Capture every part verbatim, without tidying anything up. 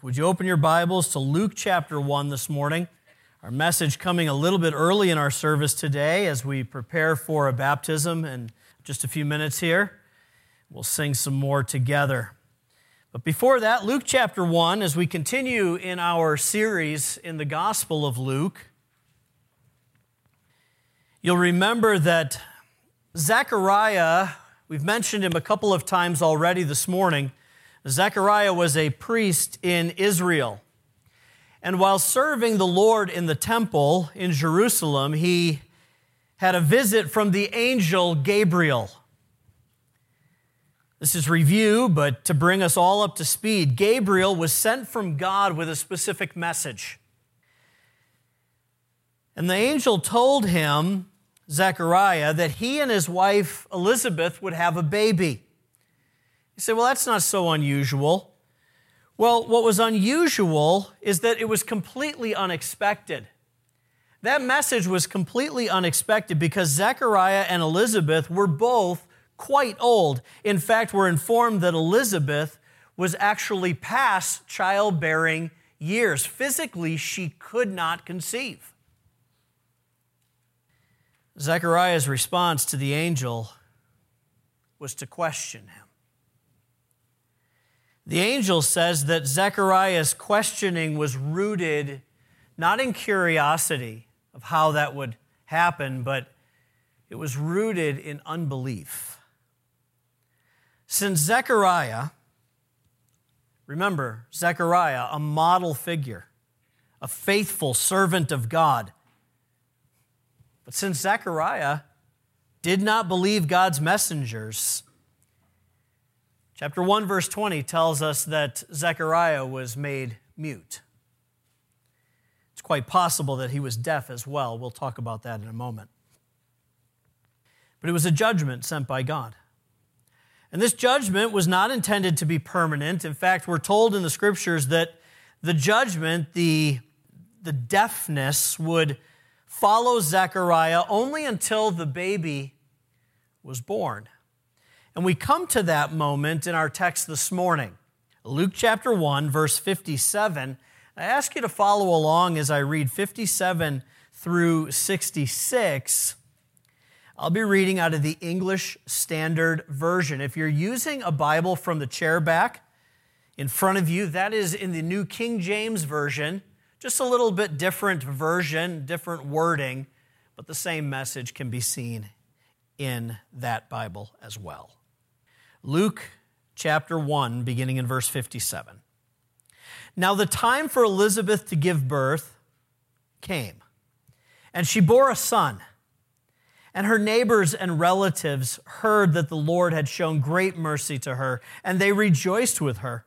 Would you open your Bibles to Luke chapter one this morning? Our message coming a little bit early in our service today as we prepare for a baptism in just a few minutes here. We'll sing some more together. But before that, Luke chapter one, as we continue in our series in the Gospel of Luke, you'll remember that Zechariah, we've mentioned him a couple of times already this morning. Zechariah was a priest in Israel. And while serving the Lord in the temple in Jerusalem, he had a visit from the angel Gabriel. This is review, but to bring us all up to speed, Gabriel was sent from God with a specific message. And the angel told him, Zechariah, that he and his wife Elizabeth would have a baby. You say, well, that's not so unusual. Well, what was unusual is that it was completely unexpected. That message was completely unexpected because Zechariah and Elizabeth were both quite old. In fact, we're informed that Elizabeth was actually past childbearing years. Physically, she could not conceive. Zechariah's response to the angel was to question him. The angel says that Zechariah's questioning was rooted not in curiosity of how that would happen, but it was rooted in unbelief. Since Zechariah, remember, Zechariah, a model figure, a faithful servant of God, but since Zechariah did not believe God's messengers, chapter one, verse twenty tells us that Zechariah was made mute. It's quite possible that he was deaf as well. We'll talk about that in a moment. But it was a judgment sent by God. And this judgment was not intended to be permanent. In fact, we're told in the Scriptures that the judgment, the, the deafness, would follow Zechariah only until the baby was born. And we come to that moment in our text this morning. Luke chapter one, verse fifty-seven. I ask you to follow along as I read fifty-seven through sixty-six. I'll be reading out of the English Standard Version. If you're using a Bible from the chair back in front of you, that is in the New King James Version. Just a little bit different version, different wording, but the same message can be seen in that Bible as well. Luke chapter one, beginning in verse fifty-seven. Now the time for Elizabeth to give birth came, and she bore a son. And her neighbors and relatives heard that the Lord had shown great mercy to her, and they rejoiced with her.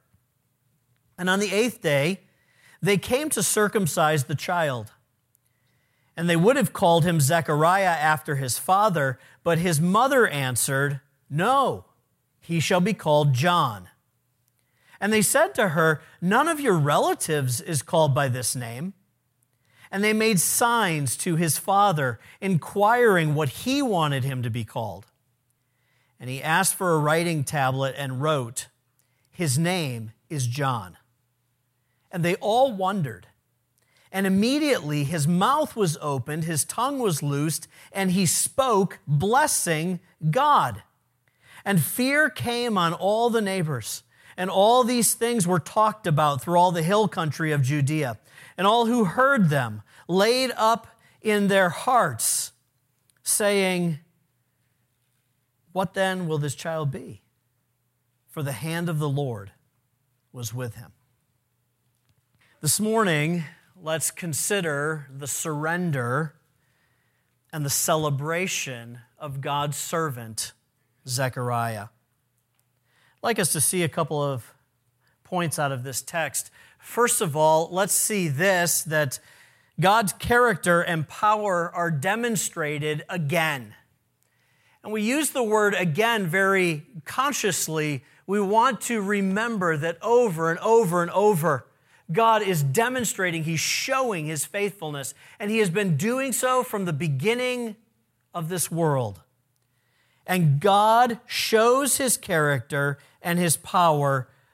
And on the eighth day, they came to circumcise the child. And they would have called him Zechariah after his father, but his mother answered, "No, he shall be called John." And they said to her, "None of your relatives is called by this name." And they made signs to his father, inquiring what he wanted him to be called. And he asked for a writing tablet and wrote, "His name is John." And they all wondered. And immediately his mouth was opened, his tongue was loosed, and he spoke, blessing God. And fear came on all the neighbors. And all these things were talked about through all the hill country of Judea. And all who heard them laid up in their hearts, saying, "What then will this child be? For the hand of the Lord was with him." This morning, let's consider the surrender and the celebration of God's servant, Zechariah. I'd like us to see a couple of points out of this text. First of all, let's see this, that God's character and power are demonstrated again. And we use the word again very consciously. We want to remember that over and over and over, God is demonstrating, He's showing His faithfulness, and He has been doing so from the beginning of this world. And God shows His character and His power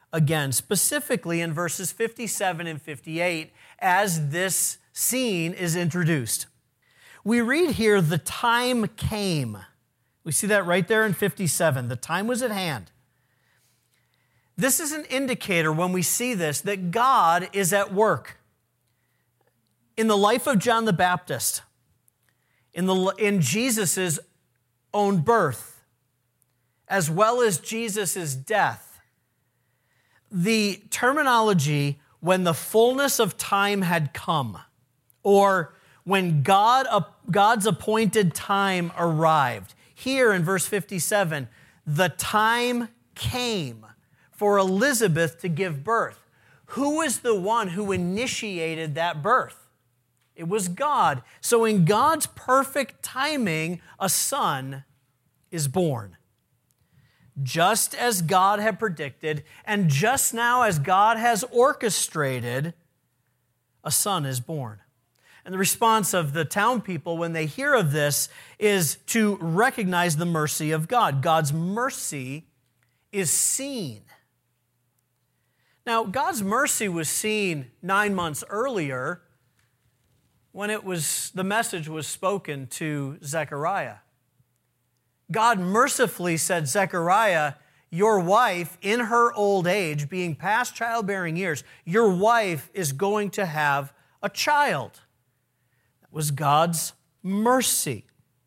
again, specifically in verses fifty-seven and fifty-eight, as this scene is introduced. We read here, the time came. We see that right there in fifty-seven. The time was at hand. This is an indicator when we see this that God is at work. In the life of John the Baptist, in, the, in Jesus' own birth, as well as Jesus' death, the terminology, when the fullness of time had come, or when God, God's appointed time arrived. Here in verse fifty-seven, the time came for Elizabeth to give birth. Who was the one who initiated that birth? It was God. So in God's perfect timing, a son is born. Just as God had predicted, and just now as God has orchestrated, a son is born. And the response of the town people when they hear of this is to recognize the mercy of God. God's mercy is seen. Now, God's mercy was seen nine months earlier when it was the message was spoken to Zechariah. God mercifully said, Zechariah, your wife, in her old age, being past childbearing years, your wife is going to have a child. That was God's mercy.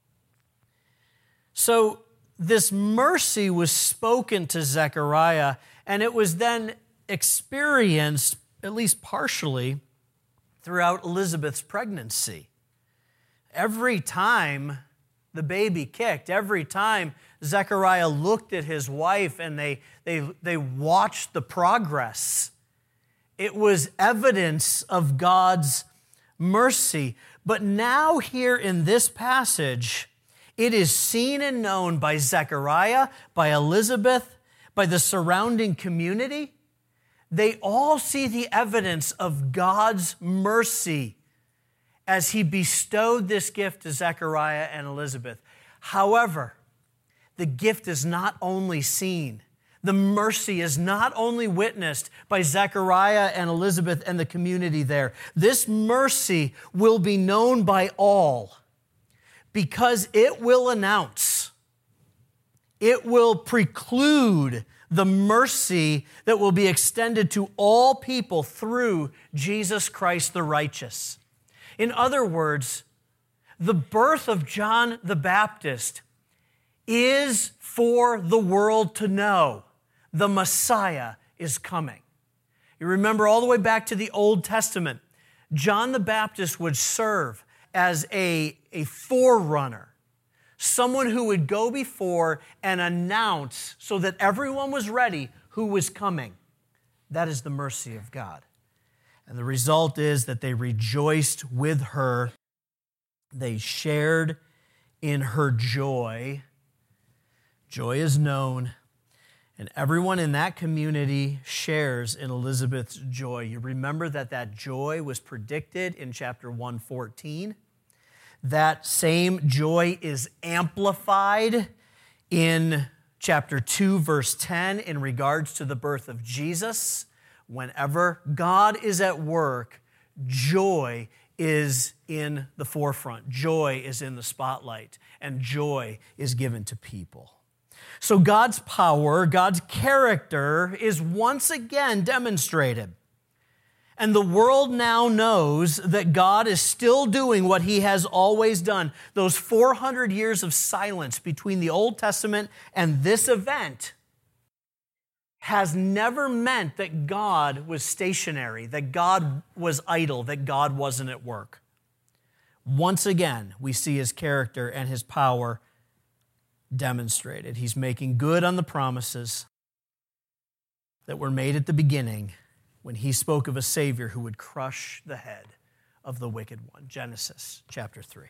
So this mercy was spoken to Zechariah, and it was then experienced, at least partially, throughout Elizabeth's pregnancy. Every time the baby kicked, every time Zechariah looked at his wife and they, they, they watched the progress, it was evidence of God's mercy. But now here in this passage, it is seen and known by Zechariah, by Elizabeth, by the surrounding community. They all see the evidence of God's mercy as he bestowed this gift to Zechariah and Elizabeth. However, the gift is not only seen, the mercy is not only witnessed by Zechariah and Elizabeth and the community there. This mercy will be known by all because it will announce, it will preclude the mercy that will be extended to all people through Jesus Christ the righteous. In other words, the birth of John the Baptist is for the world to know the Messiah is coming. You remember all the way back to the Old Testament, John the Baptist would serve as a, a forerunner, someone who would go before and announce so that everyone was ready who was coming. That is the mercy of God. And the result is that they rejoiced with her. They shared in her joy. Joy is known, and everyone in that community shares in Elizabeth's joy. You remember that that joy was predicted in chapter one fourteen. That same joy is amplified in chapter two, verse ten, in regards to the birth of Jesus. Whenever God is at work, joy is in the forefront. Joy is in the spotlight, and joy is given to people. So God's power, God's character is once again demonstrated. And the world now knows that God is still doing what he has always done. Those four hundred years of silence between the Old Testament and this event has never meant that God was stationary, that God was idle, that God wasn't at work. Once again, we see his character and his power demonstrated. He's making good on the promises that were made at the beginning when he spoke of a Savior who would crush the head of the wicked one. Genesis chapter three.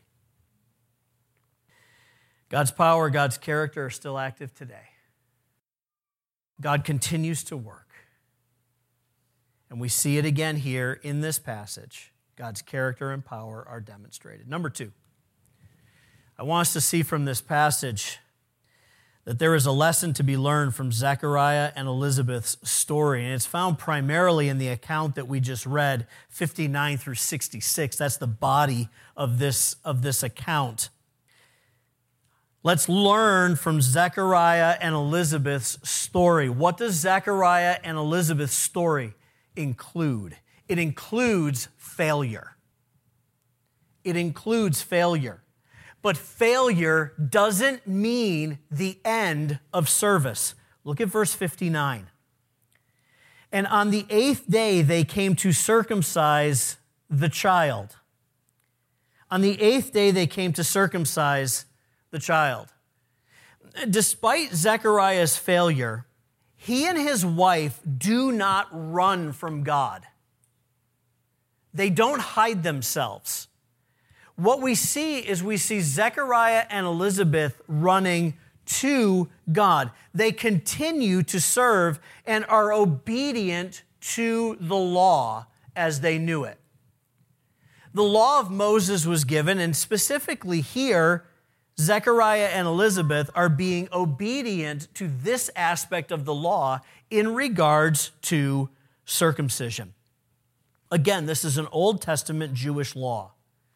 God's power, God's character are still active today. God continues to work. And we see it again here in this passage. God's character and power are demonstrated. Number two, I want us to see from this passage that there is a lesson to be learned from Zechariah and Elizabeth's story, and it's found primarily in the account that we just read, fifty-nine through sixty-six. That's the body of this, of this account. Let's learn from Zechariah and Elizabeth's story. What does Zechariah and Elizabeth's story include? It includes failure. It includes failure. But failure doesn't mean the end of service. Look at verse fifty-nine. And on the eighth day they came to circumcise the child. On the eighth day they came to circumcise the child. Despite Zechariah's failure, he and his wife do not run from God. They don't hide themselves. What we see is we see Zechariah and Elizabeth running to God. They continue to serve and are obedient to the law as they knew it. The law of Moses was given, and specifically here, Zechariah and Elizabeth are being obedient to this aspect of the law in regards to circumcision. Again, this is an Old Testament Jewish law.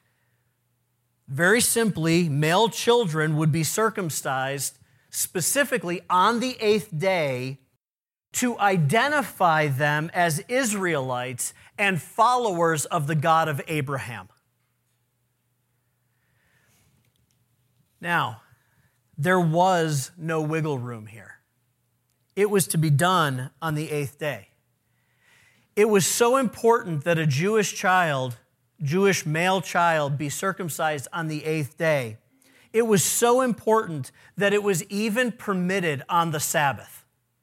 Very simply, male children would be circumcised specifically on the eighth day to identify them as Israelites and followers of the God of Abraham. Now, there was no wiggle room here. It was to be done on the eighth day. It was so important that a Jewish child, Jewish male child, be circumcised on the eighth day. It was so important that it was even permitted on the Sabbath.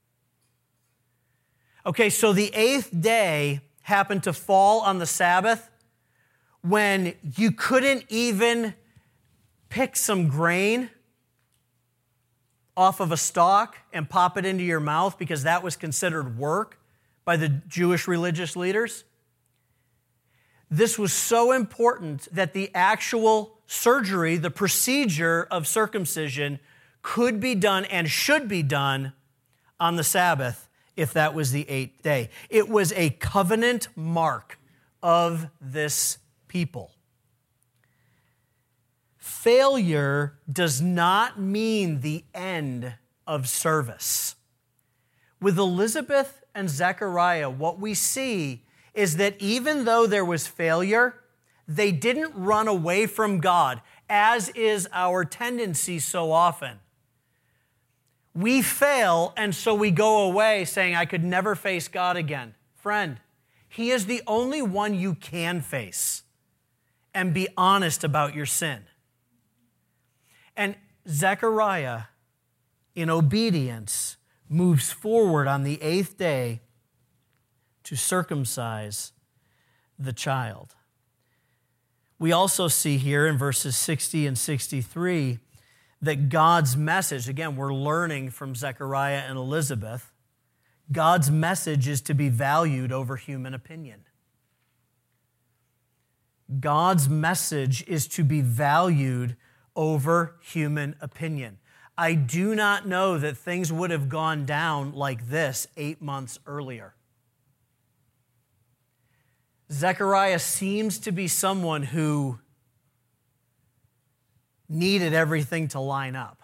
Okay, so the eighth day happened to fall on the Sabbath when you couldn't even pick some grain off of a stalk and pop it into your mouth because that was considered work by the Jewish religious leaders. This was so important that the actual surgery, the procedure of circumcision, could be done and should be done on the Sabbath if that was the eighth day. It was a covenant mark of this people. Failure does not mean the end of service. With Elizabeth and Zechariah, what we see is that even though there was failure, they didn't run away from God, as is our tendency so often. We fail, and so we go away saying, I could never face God again. Friend, He is the only one you can face, and be honest about your sin. And Zechariah, in obedience, moves forward on the eighth day to circumcise the child. We also see here in verses sixty and sixty-three that God's message, again, we're learning from Zechariah and Elizabeth, God's message is to be valued over human opinion. God's message is to be valued over human opinion. I do not know that things would have gone down like this eight months earlier. Zechariah seems to be someone who needed everything to line up.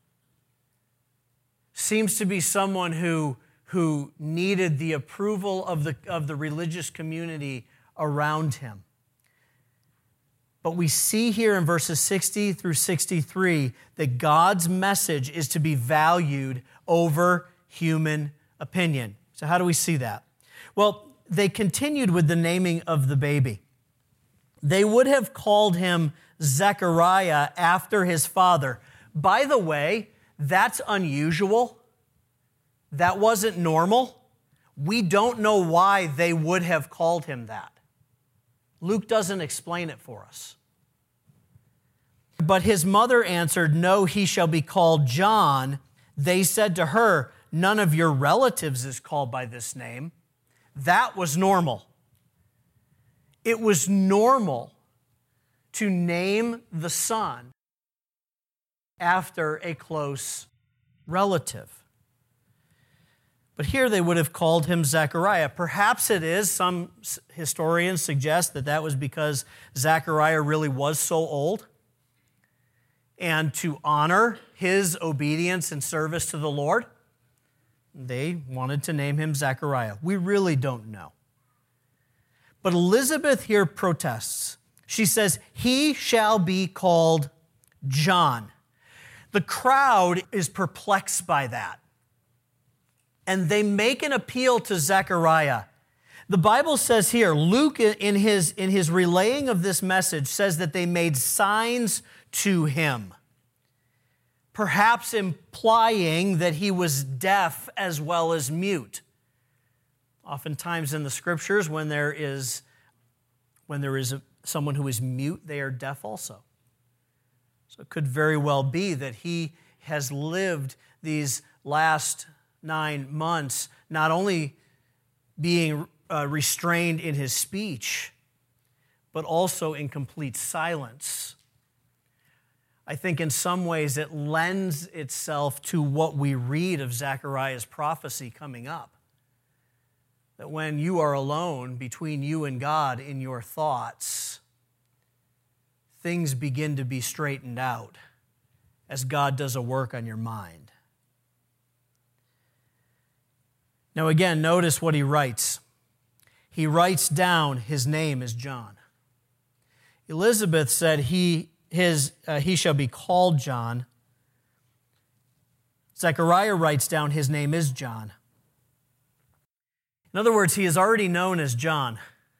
Seems to be someone who, who needed the approval of the, of the religious community around him. But we see here in verses sixty through sixty-three that God's message is to be valued over human opinion. So how do we see that? Well, they continued with the naming of the baby. They would have called him Zechariah after his father. By the way, that's unusual. That wasn't normal. We don't know why they would have called him that. Luke doesn't explain it for us. But his mother answered, "No, he shall be called John." They said to her, "None of your relatives is called by this name." That was normal. It was normal to name the son after a close relative. But here they would have called him Zechariah. Perhaps it is, some historians suggest that that was because Zechariah really was so old. And to honor his obedience and service to the Lord, they wanted to name him Zechariah. We really don't know. But Elizabeth here protests. She says, he shall be called John. The crowd is perplexed by that. And they make an appeal to Zechariah. The Bible says here, Luke in his, in his relaying of this message says that they made signs to him, perhaps implying that he was deaf as well as mute. Oftentimes in the scriptures, when there is, when there is a, someone who is mute, they are deaf also. So it could very well be that he has lived these last nine months not only being uh, restrained in his speech, but also in complete silence. I think in some ways it lends itself to what we read of Zechariah's prophecy coming up. That when you are alone between you and God in your thoughts, things begin to be straightened out as God does a work on your mind. Now again, notice what he writes. He writes down his name is John. Elizabeth said he, his, uh, he shall be called John. Zechariah writes down his name is John. In other words, he is already known as John.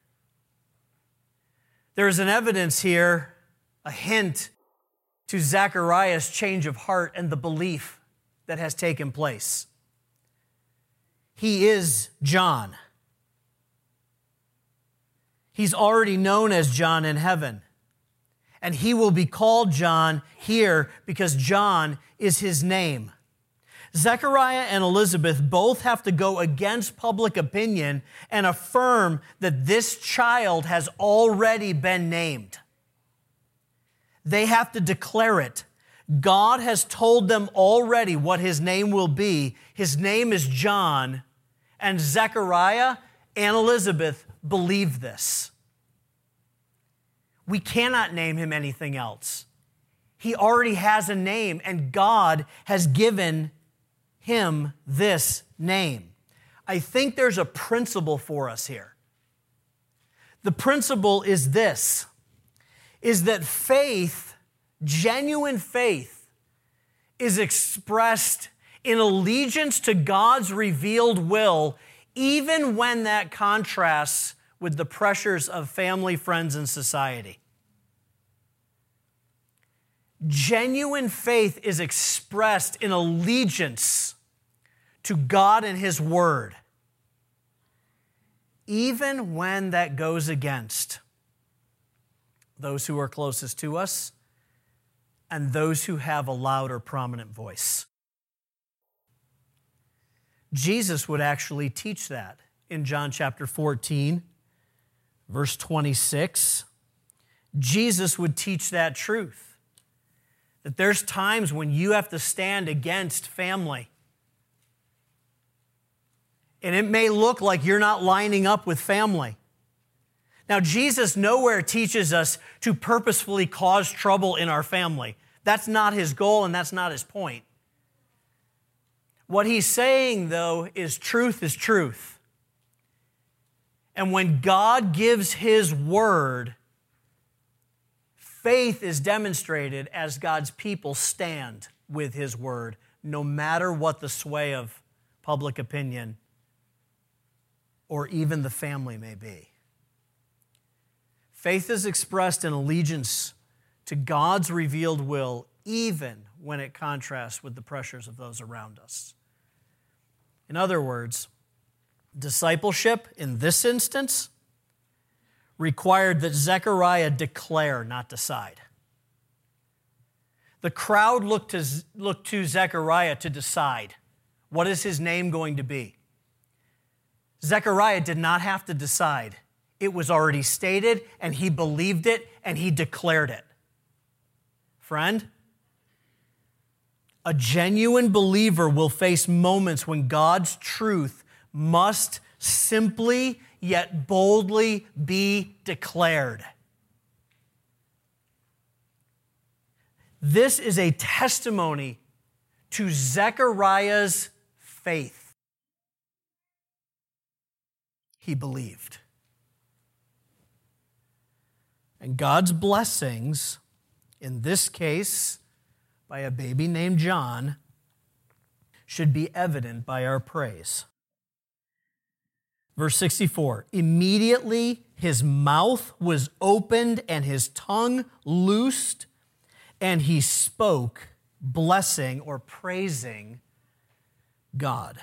There is an evidence here, a hint to Zechariah's change of heart and the belief that has taken place. He is John. He's already known as John in heaven. And he will be called John here because John is his name. Zechariah and Elizabeth both have to go against public opinion and affirm that this child has already been named. They have to declare it. God has told them already what his name will be. His name is John, and Zechariah and Elizabeth believe this. We cannot name him anything else. He already has a name, and God has given him this name. I think there's a principle for us here. The principle is this, is that faith, genuine faith, is expressed in allegiance to God's revealed will, even when that contrasts with the pressures of family, friends, and society. Genuine faith is expressed in allegiance to God and his word, even when that goes against those who are closest to us and those who have a loud or prominent voice. Jesus would actually teach that in John chapter fourteen, verse twenty-six. Jesus would teach that truth, that there's times when you have to stand against family. And it may look like you're not lining up with family. Now, Jesus nowhere teaches us to purposefully cause trouble in our family. That's not his goal, and that's not his point. What he's saying, though, is truth is truth. And when God gives his word, faith is demonstrated as God's people stand with his word, no matter what the sway of public opinion or even the family may be. Faith is expressed in allegiance to God's revealed will, even when it contrasts with the pressures of those around us. In other words, discipleship in this instance required that Zechariah declare, not decide. The crowd looked to, looked to Zechariah to decide, what is his name going to be? Zechariah did not have to decide. It was already stated, and he believed it, and he declared it. Friend, A genuine believer will face moments when God's truth must simply yet boldly be declared. This is a testimony to Zechariah's faith. He believed. And God's blessings, in this case, by a baby named John, should be evident by our praise. Verse sixty-four, immediately his mouth was opened and his tongue loosed, and he spoke, blessing or praising God.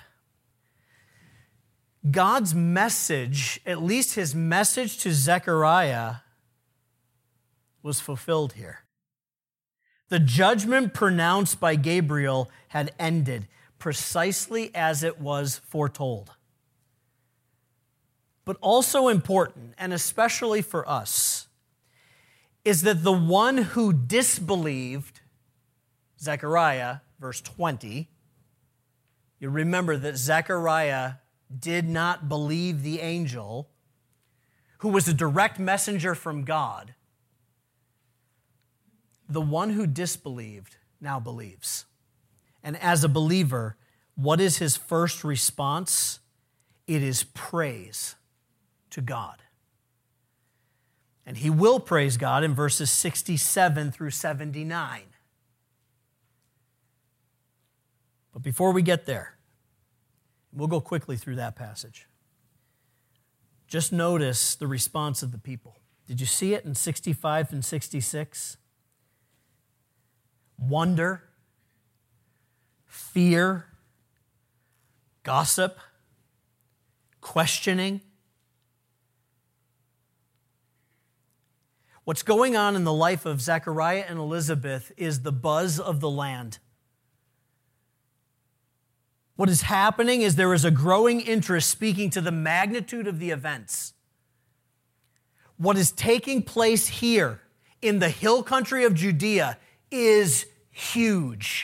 God's message, at least his message to Zechariah, was fulfilled here. The judgment pronounced by Gabriel had ended precisely as it was foretold. But also important, and especially for us, is that the one who disbelieved, Zechariah, verse twenty, you remember that Zechariah did not believe the angel, who was a direct messenger from God. The one who disbelieved now believes. And as a believer, what is his first response? It is praise to God. And he will praise God in verses sixty-seven through seventy-nine. But before we get there, we'll go quickly through that passage. Just notice the response of the people. Did you see it in sixty-five and sixty-six? Wonder, fear, gossip, questioning. What's going on in the life of Zechariah and Elizabeth is the buzz of the land. What is happening is there is a growing interest speaking to the magnitude of the events. What is taking place here in the hill country of Judea is huge.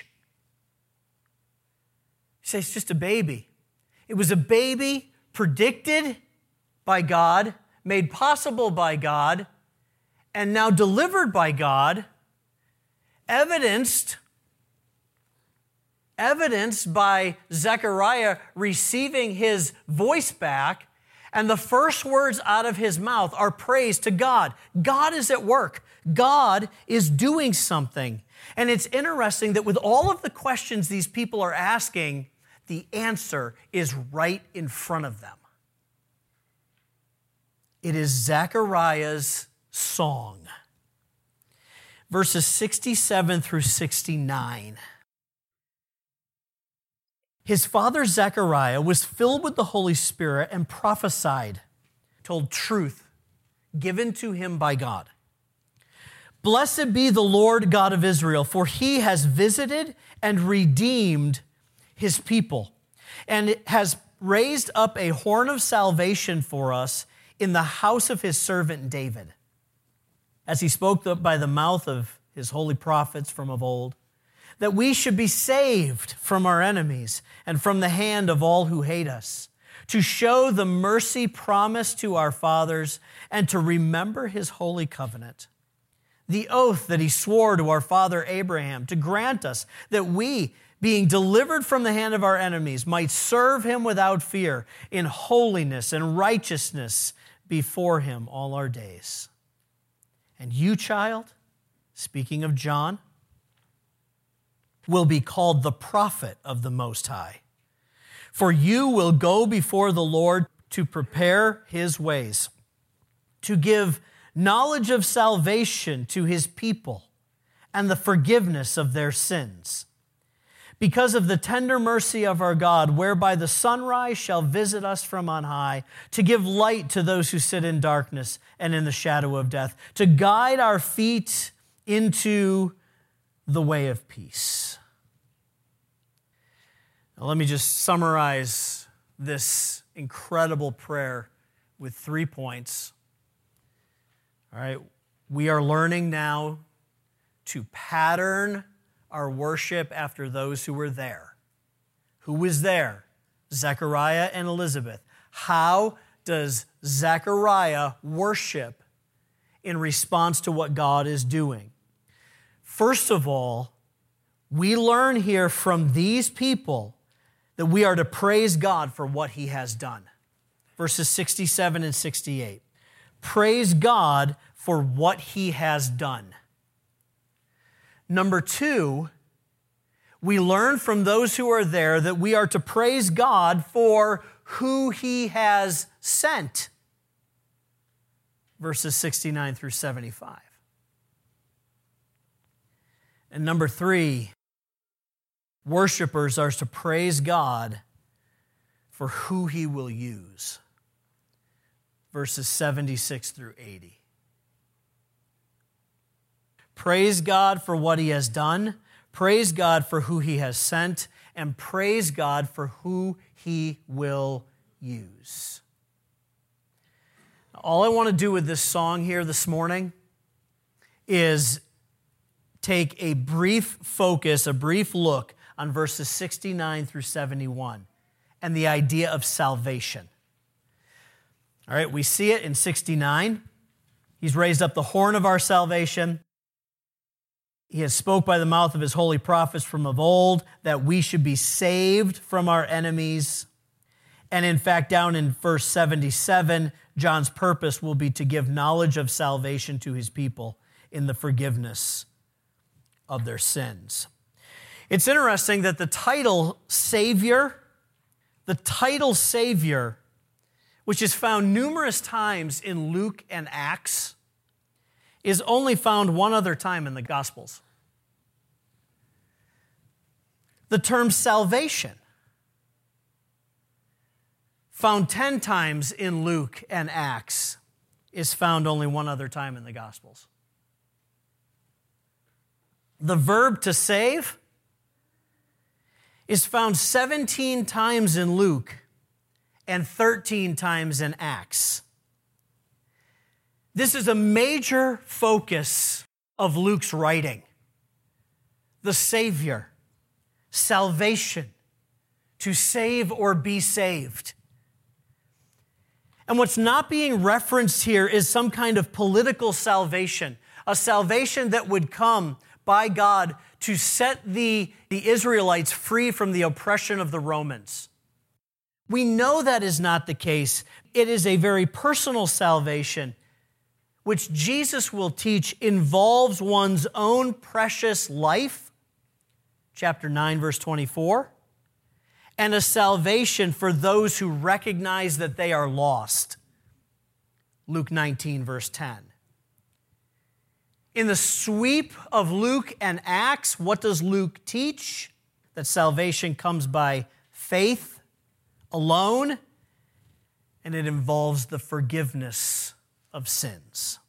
You say it's just a baby. It was a baby predicted by God, made possible by God, and now delivered by God, evidenced, evidenced by Zechariah receiving his voice back, and the first words out of his mouth are praise to God. God is at work. God is doing something. And it's interesting that with all of the questions these people are asking, the answer is right in front of them. It is Zechariah's song. Verses sixty-seven through sixty-nine. His father Zechariah was filled with the Holy Spirit and prophesied, told truth given to him by God. Blessed be the Lord God of Israel, for he has visited and redeemed his people, and has raised up a horn of salvation for us in the house of his servant David, as he spoke by the mouth of his holy prophets from of old, that we should be saved from our enemies and from the hand of all who hate us, to show the mercy promised to our fathers and to remember his holy covenant, the oath that he swore to our father Abraham, to grant us that we, being delivered from the hand of our enemies, might serve him without fear in holiness and righteousness before him all our days. And you, child, speaking of John, will be called the prophet of the Most High. For you will go before the Lord to prepare his ways, to give knowledge of salvation to his people and the forgiveness of their sins, because of the tender mercy of our God, whereby the sunrise shall visit us from on high, to give light to those who sit in darkness and in the shadow of death, to guide our feet into the way of peace. Now, let me just summarize this incredible prayer with three points. All right, we are learning now to pattern our worship after those who were there. Who was there? Zechariah and Elizabeth. How does Zechariah worship in response to what God is doing? First of all, we learn here from these people that we are to praise God for what He has done. Verses sixty-seven and sixty-eight. Praise God for what He has done. Number two, we learn from those who are there that we are to praise God for who He has sent. Verses sixty-nine through seventy-five. And number three, worshipers are to praise God for who He will use. Verses seventy-six through eighty. Praise God for what He has done, praise God for who He has sent, and praise God for who He will use. All I want to do with this song here this morning is take a brief focus, a brief look on verses sixty-nine through seventy-one and the idea of salvation. All right, we see it in sixty-nine. He's raised up the horn of our salvation. He has spoke by the mouth of His holy prophets from of old that we should be saved from our enemies. And in fact, down in verse seventy-seven, John's purpose will be to give knowledge of salvation to His people in the forgiveness of their sins. It's interesting that the title Savior, the title Savior, which is found numerous times in Luke and Acts, is only found one other time in the Gospels. The term salvation, found ten times in Luke and Acts, is found only one other time in the Gospels. The verb to save is found seventeen times in Luke and thirteen times in Acts. This is a major focus of Luke's writing. The Savior, salvation, to save or be saved. And what's not being referenced here is some kind of political salvation, a salvation that would come by God to set the, the Israelites free from the oppression of the Romans. We know that is not the case. It is a very personal salvation, which Jesus will teach involves one's own precious life, chapter nine, verse twenty-four, and a salvation for those who recognize that they are lost, Luke nineteen, verse ten. In the sweep of Luke and Acts, what does Luke teach? That salvation comes by faith alone, and it involves the forgiveness of sins.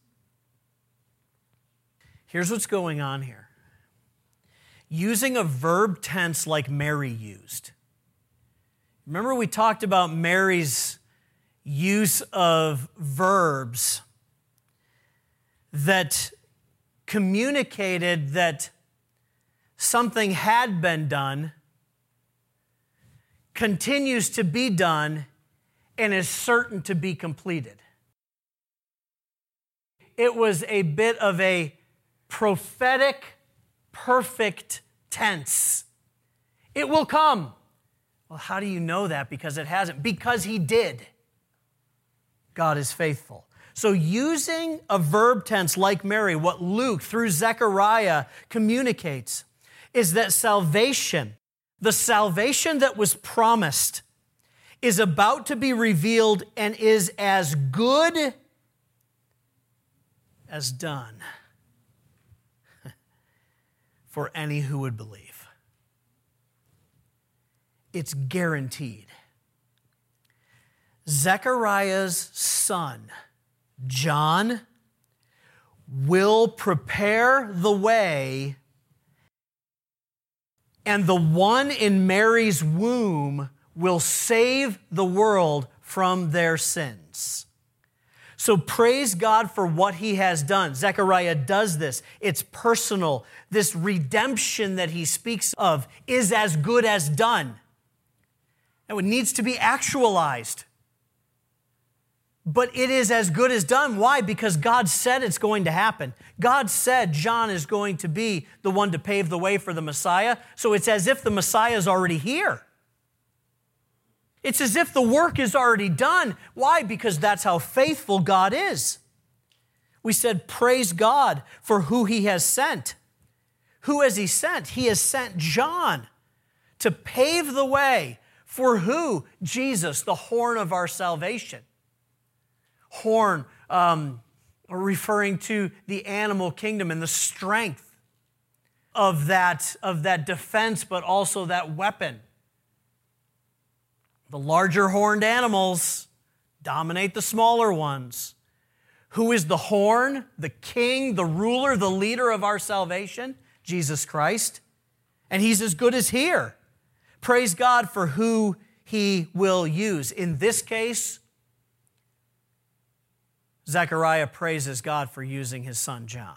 Here's what's going on here. Using a verb tense like Mary used. Remember we talked about Mary's use of verbs that communicated that something had been done, continues to be done, and is certain to be completed. It was a bit of a prophetic, perfect tense. It will come. Well, how do you know that? Because it hasn't. Because He did. God is faithful. So using a verb tense like Mary, what Luke, through Zechariah, communicates is that salvation, the salvation that was promised, is about to be revealed and is as good as done for any who would believe. It's guaranteed. Zechariah's son, John, will prepare the way, and the one in Mary's womb will save the world from their sins. So praise God for what he has done. Zechariah does this. It's personal. This redemption that he speaks of is as good as done. And it needs to be actualized. But it is as good as done. Why? Because God said it's going to happen. God said John is going to be the one to pave the way for the Messiah. So it's as if the Messiah is already here. It's as if the work is already done. Why? Because that's how faithful God is. We said, praise God for who he has sent. Who has he sent? He has sent John to pave the way for who? Jesus, the horn of our salvation. Horn, um, referring to the animal kingdom and the strength of that, of that defense, but also that weapon. The larger horned animals dominate the smaller ones. Who is the horn, the king, the ruler, the leader of our salvation? Jesus Christ. And he's as good as here. Praise God for who he will use. In this case, Zechariah praises God for using his son John.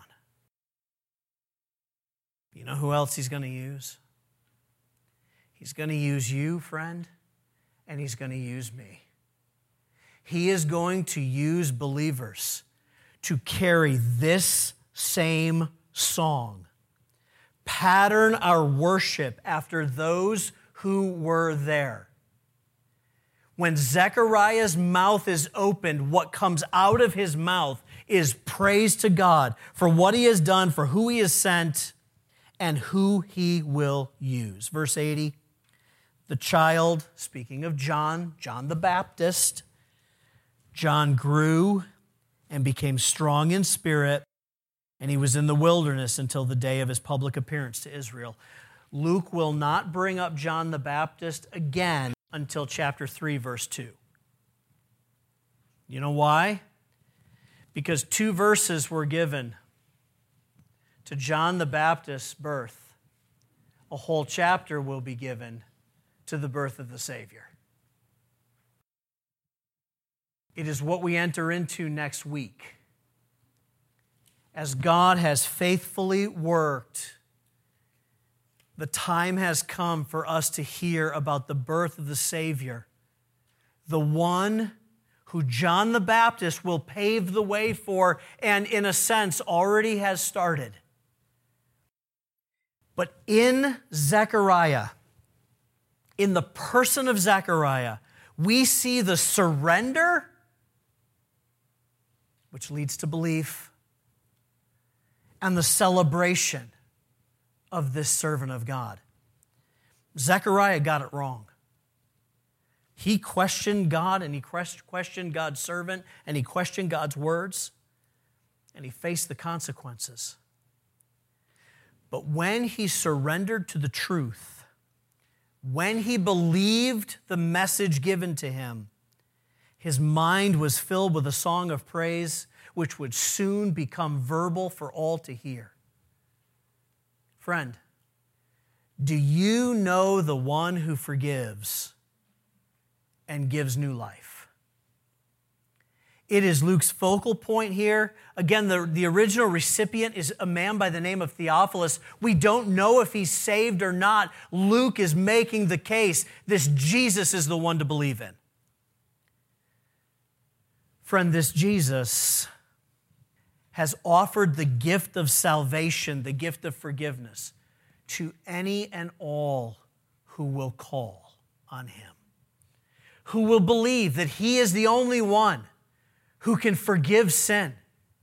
You know who else he's going to use? He's going to use you, friend. And he's going to use me. He is going to use believers to carry this same song, pattern our worship after those who were there. When Zechariah's mouth is opened, what comes out of his mouth is praise to God for what he has done, for who he has sent, and who he will use. Verse eighty. The child, speaking of John, John the Baptist, John grew and became strong in spirit, and he was in the wilderness until the day of his public appearance to Israel. Luke will not bring up John the Baptist again until chapter three, verse two. You know why? Because two verses were given to John the Baptist's birth. A whole chapter will be given to the birth of the Savior. It is what we enter into next week. As God has faithfully worked, the time has come for us to hear about the birth of the Savior, the one who John the Baptist will pave the way for and, in a sense, already has started. But in Zechariah, in the person of Zechariah, we see the surrender, which leads to belief, and the celebration of this servant of God. Zechariah got it wrong. He questioned God, and he questioned God's servant, and he questioned God's words, and he faced the consequences. But when he surrendered to the truth, when he believed the message given to him, his mind was filled with a song of praise, which would soon become verbal for all to hear. Friend, do you know the one who forgives and gives new life? It is Luke's focal point here. Again, the, the original recipient is a man by the name of Theophilus. We don't know if he's saved or not. Luke is making the case. This Jesus is the one to believe in. Friend, this Jesus has offered the gift of salvation, the gift of forgiveness, to any and all who will call on him, who will believe that he is the only one who can forgive sin.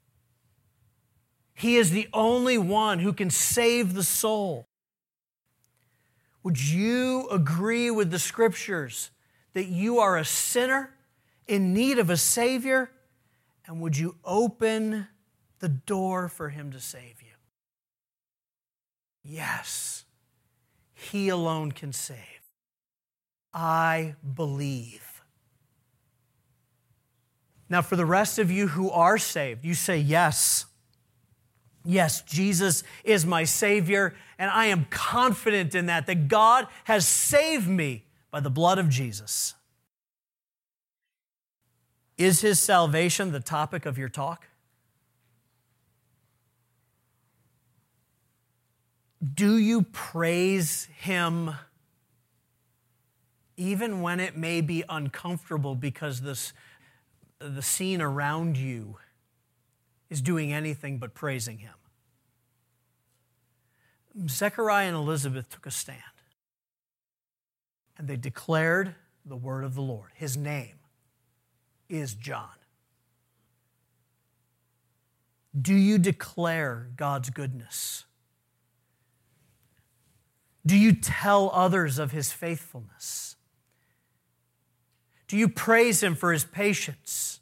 He is the only one who can save the soul. Would you agree with the Scriptures that you are a sinner in need of a Savior? And would you open the door for him to save you? Yes, he alone can save. I believe. Now, for the rest of you who are saved, you say, yes, yes, Jesus is my Savior, and I am confident in that, that God has saved me by the blood of Jesus. Is his salvation the topic of your talk? Do you praise him even when it may be uncomfortable because this, the scene around you is doing anything but praising him? Zechariah and Elizabeth took a stand, and they declared the word of the Lord. His name is John. Do you declare God's goodness? Do you tell others of his faithfulness? Do you praise him for his patience?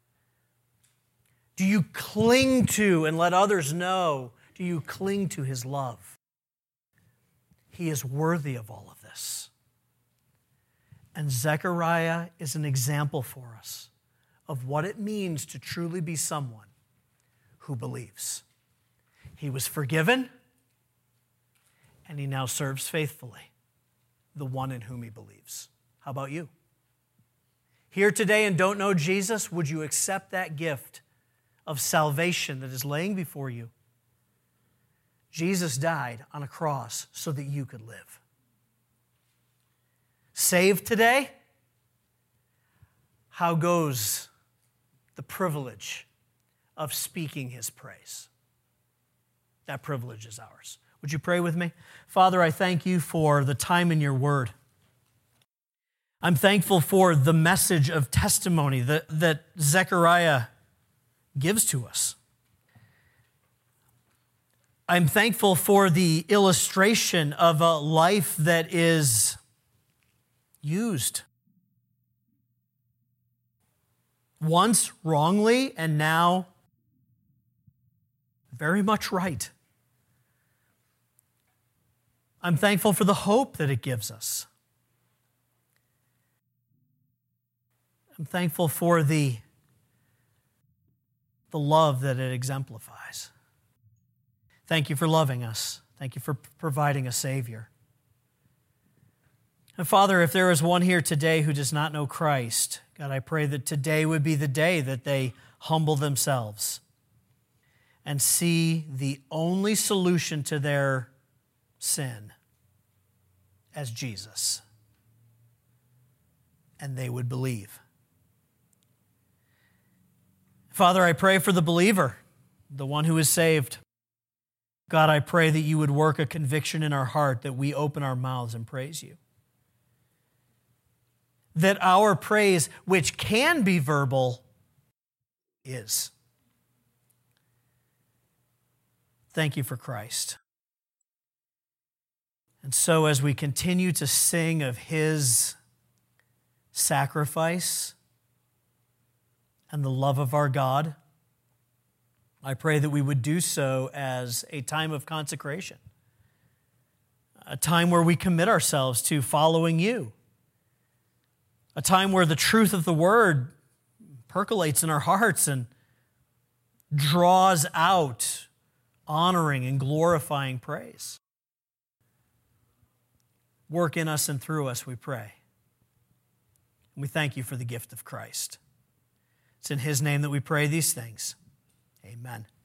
Do you cling to and let others know? Do you cling to his love? He is worthy of all of this. And Zechariah is an example for us of what it means to truly be someone who believes. He was forgiven, and he now serves faithfully the one in whom he believes. How about you? Here today and don't know Jesus, would you accept that gift of salvation that is laying before you? Jesus died on a cross so that you could live. Saved today? How goes the privilege of speaking his praise? That privilege is ours. Would you pray with me? Father, I thank you for the time in your word. I'm thankful for the message of testimony that, that Zechariah gives to us. I'm thankful for the illustration of a life that is used. Once wrongly and now very much right. I'm thankful for the hope that it gives us. I'm thankful for the, the love that it exemplifies. Thank you for loving us. Thank you for providing a Savior. And Father, if there is one here today who does not know Christ, God, I pray that today would be the day that they humble themselves and see the only solution to their sin as Jesus. And they would believe. Father, I pray for the believer, the one who is saved. God, I pray that you would work a conviction in our heart that we open our mouths and praise you. That our praise, which can be verbal, is. Thank you for Christ. And so as we continue to sing of his sacrifice and the love of our God, I pray that we would do so as a time of consecration, a time where we commit ourselves to following you, a time where the truth of the word percolates in our hearts and draws out honoring and glorifying praise. Work in us and through us, we pray. And we thank you for the gift of Christ. It's in his name that we pray these things. Amen.